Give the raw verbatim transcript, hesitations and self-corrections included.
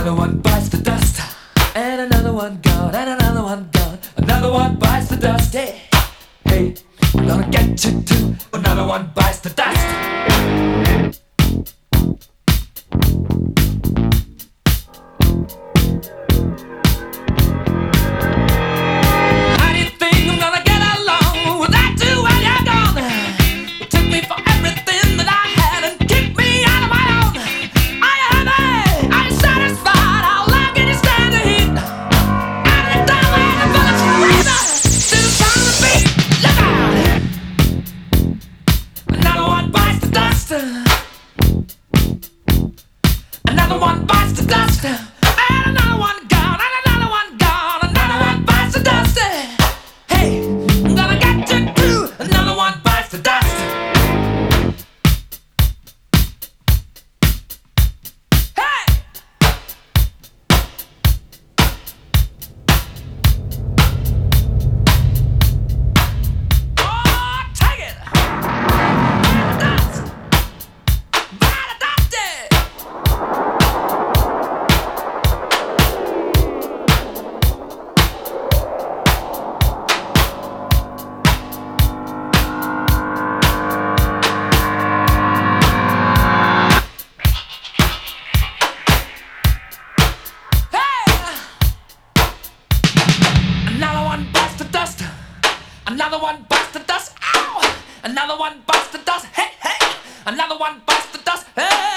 Another one bites the dust, and another one gone, and another one gone. Another one bites the dust. Hey, hey, I'm gonna get you too. Another one bites the dust. How do you think I'm gonna get along without you when you're gone? You took me for everything that I had and kicked me out of my own. Are you happy? Are you satisfied? How long can you stand the heat? Out of the door and the bullets razor to the sound of the beat. Look out! Another one bites the dust. Another one bites the dust. And another one gone. And another one gone. Another one bites the dust. Hey, I'm gonna get you too. Another one bites the dust. Hey! Oh, take it! Dust! Bite the dust! Another one bites the dust. Another one bites the dust. Ow! Another one bites the dust. Hey, hey! Another one bites the dust. Hey!